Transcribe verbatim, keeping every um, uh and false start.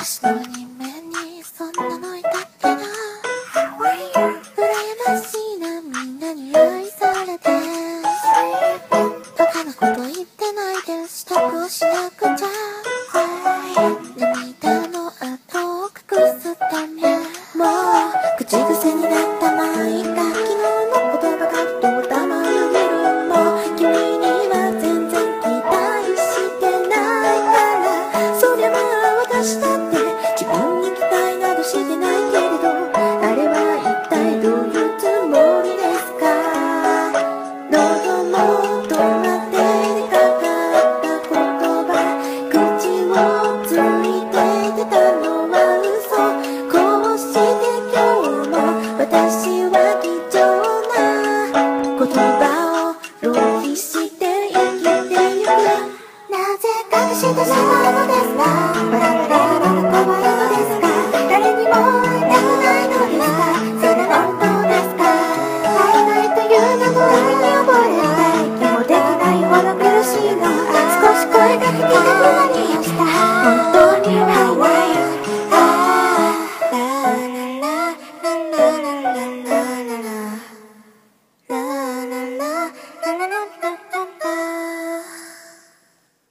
私の人面にそんなのいたっけな。羨ましいな、みんなに愛されて。バカなこと言ってないで支度をしなくちゃ。涙の跡を隠すため、もう口癖になったまいた昨日の言葉がどうたまるげる。もう君には全然期待してないから。そりゃまあ私だって自分に期待などしてないけれど、あれは一体どういうつもりですか。喉もとまってでかかった言葉、口をついて出たのは嘘。こうして今日も私は貴重な言葉を浪費して生きてゆく。なぜ隠してしまうのですか。バラバラなの困るのです